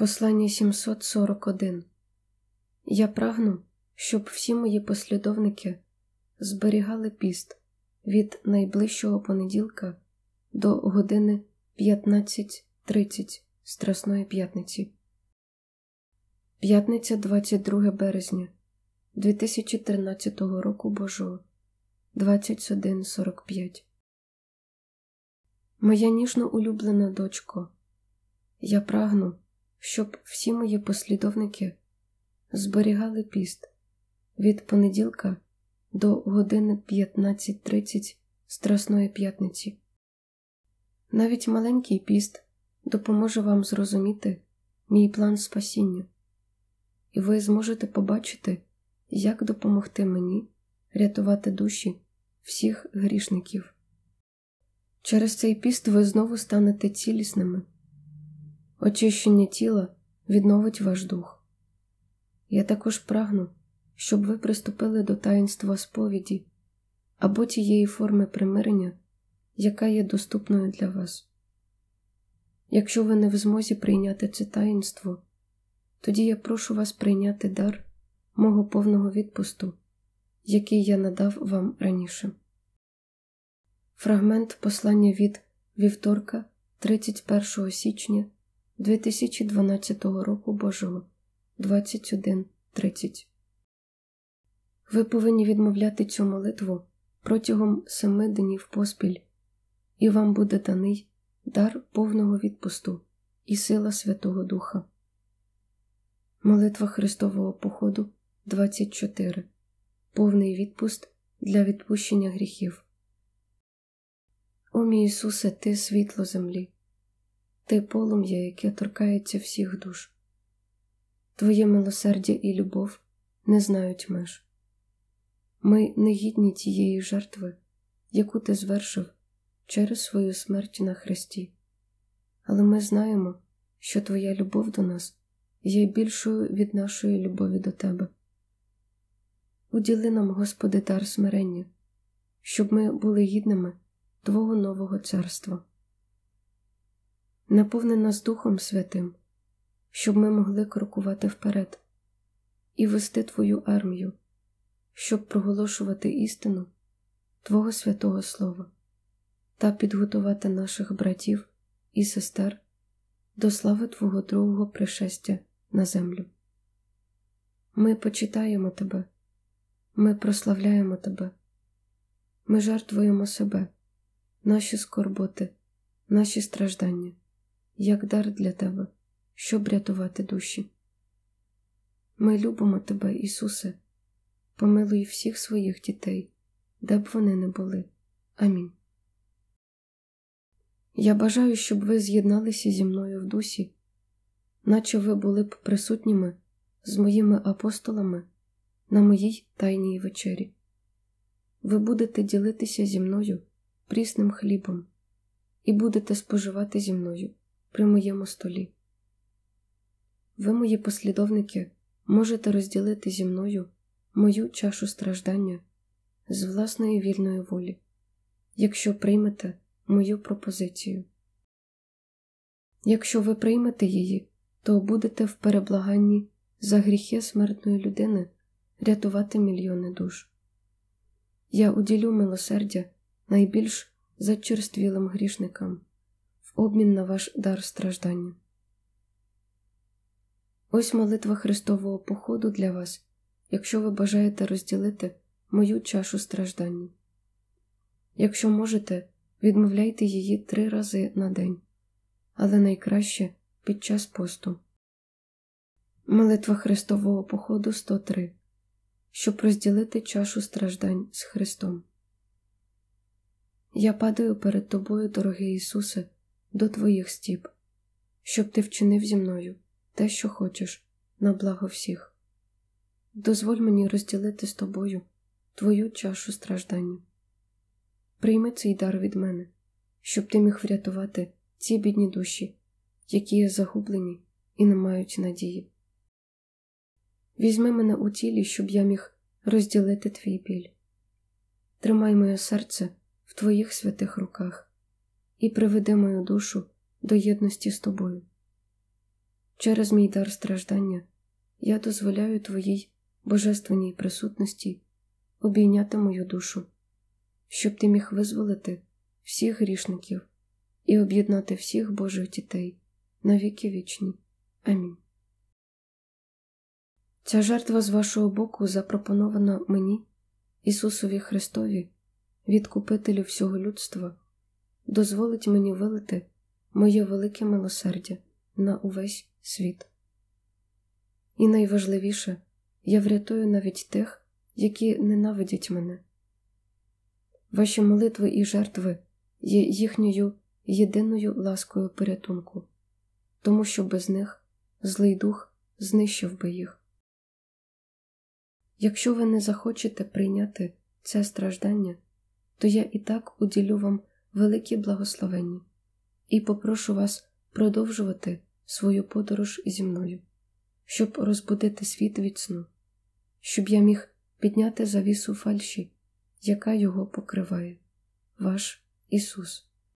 Послання 741. Я прагну, щоб всі мої послідовники зберігали піст від найближчого понеділка до години 15:30 Страсної п'ятниці. П'ятниця, 22 березня 2013 року Божого, 21:45. Моя ніжно улюблена дочко, я прагну, щоб всі мої послідовники зберігали піст від понеділка до години 15:30 Страсної п'ятниці. Навіть маленький піст допоможе вам зрозуміти мій план спасіння, і ви зможете побачити, як допомогти мені рятувати душі всіх грішників. Через цей піст ви знову станете цілісними. Очищення тіла відновить ваш дух. Я також прагну, щоб ви приступили до таїнства сповіді або тієї форми примирення, яка є доступною для вас. Якщо ви не в змозі прийняти це таїнство, тоді я прошу вас прийняти дар мого повного відпусту, який я надав вам раніше. Фрагмент послання від вівторка, 31 січня 2012 року Божого, 21:30. Ви повинні відмовляти цю молитву протягом 7 днів поспіль, і вам буде даний дар повного відпусту і сила Святого Духа. Молитва Христового походу 24. Повний відпуст для відпущення гріхів. О мій Ісусе, Ти світло землі, Ти полум'я, яке торкається всіх душ. Твоє милосердя і любов не знають меж. Ми не гідні тієї жертви, яку Ти звершив через свою смерть на хресті. Але ми знаємо, що Твоя любов до нас є більшою від нашої любові до Тебе. Уділи нам, Господи, дар смирення, щоб ми були гідними Твого нового царства. Наповни нас Духом Святим, щоб ми могли крокувати вперед і вести Твою армію, щоб проголошувати істину Твого святого Слова та підготувати наших братів і сестер до слави Твого другого пришестя на землю. Ми почитаємо Тебе, ми прославляємо Тебе, ми жертвуємо себе, наші скорботи, наші страждання, як дар для Тебе, щоб рятувати душі. Ми любимо Тебе, Ісусе, помилуй всіх своїх дітей, де б вони не були. Амінь. Я бажаю, щоб ви з'єдналися зі мною в дусі, наче ви були б присутніми з моїми апостолами на моїй тайній вечері. Ви будете ділитися зі мною прісним хлібом і будете споживати зі мною при моєму столі. Ви, мої послідовники, можете розділити зі мною мою чашу страждання з власної вільної волі, якщо приймете мою пропозицію. Якщо ви приймете її, то будете в переблаганні за гріхи смертної людини рятувати мільйони душ. Я уділю милосердя найбільш зачерствілим грішникам в обмін на ваш дар страждання. Ось молитва Христового походу для вас, якщо ви бажаєте розділити мою чашу страждання. Якщо можете, відмовляйте її 3 рази на день, але найкраще під час посту. Молитва Христового походу 103, щоб розділити чашу страждань з Христом. Я падаю перед Тобою, дорогий Ісусе, до Твоїх стіп, щоб Ти вчинив зі мною те, що хочеш, на благо всіх. Дозволь мені розділити з Тобою Твою чашу страждання. Прийми цей дар від мене, щоб Ти міг врятувати ці бідні душі, які є загублені і не мають надії. Візьми мене у тілі, щоб я міг розділити Твій біль. Тримай моє серце в Твоїх святих руках і приведи мою душу до єдності з Тобою. Через мій дар страждання я дозволяю Твоїй божественній присутності обійняти мою душу, щоб Ти міг визволити всіх грішників і об'єднати всіх Божих дітей на віки вічні. Амінь. Ця жертва з вашого боку запропонована мені, Ісусові Христові, Відкупителю всього людства, дозволить мені вилити моє велике милосердя на увесь світ. І найважливіше, я врятую навіть тих, які ненавидять мене. Ваші молитви і жертви є їхньою єдиною ласкою порятунку, тому що без них злий дух знищив би їх. Якщо ви не захочете прийняти це страждання, то я і так уділю вам великі благословення і попрошу вас продовжувати свою подорож зі мною, щоб розбудити світ від сну, щоб я міг підняти завісу фальші, яка його покриває. Ваш Ісус.